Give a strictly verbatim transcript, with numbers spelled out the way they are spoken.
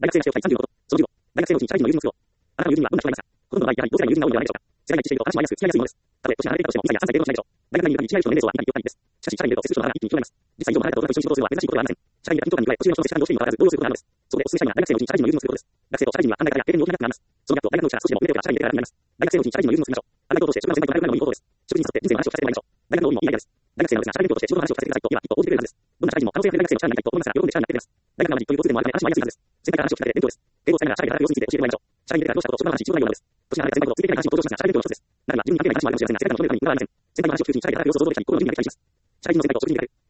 大学生が使用機会さんじゅうごこと。そのじゅうご、大学生のうちに社会人の友人の都合。あなたの友人にはどんな人がいますか？ほとんどの場合、やはり同世代の友人が多いのではないでしょうか。世代が一致していると話も合いやすく、付き合いやすいものです。たとえ、年が離れたとしても、にさいやさんさい程度の違いでしょう。大学内にいる限り違い人の年齢層は今よっかにです。しかし、社会に出ると接種の幅が一気に広がります。実際、業を離れた大人と一緒に仕事をするのは珍しいことではありません。社会に出た緊張感に加え、年上の人と接し方にどうしていいのかわからず、動揺することがあるのです。そこでお勧めしたいのは、大学生のうちに社会人の友人を作ることです。学生と社会人には考え方や経験に大きなギャップがあります。そのギャップを大学のうちから少しでも埋めておけば社会に出てから楽になります。大学生のうちに社会人の友人を作りましょう。アルバイトを通して職場の先輩と仲良くなるのもいい方法です。職人に沿って人生の話を聞かせてもらいましょう。大学の オー にもいいアイデアです。大学生のうちが社会勉強として仕事の話を聞かせてくださいと言えば、きっと応じてくれるはずです。どんな社会人も可能性あふれる大学生の力になりたいと思いますが、喜んで力になってくれます。大学が同じという共通点もあるため話も合いやすいはずです。先輩から話を聞かれて勉強です。英語を使いながら社会で働く様子について教えてもらいましょう。社会に出てからどうしたことを職場の話に仕事内容なのです。年が離れた先輩とついていけない話も登場しますが、社会勉強の一つです。中には自分に関係ない話もあるかもしれませんが、世界の求めるために無駄はありません。先輩の話を聞くうちに社会で働く様子を驚いたり、心の準備ができたりします。社会人の先輩と職人に出会う。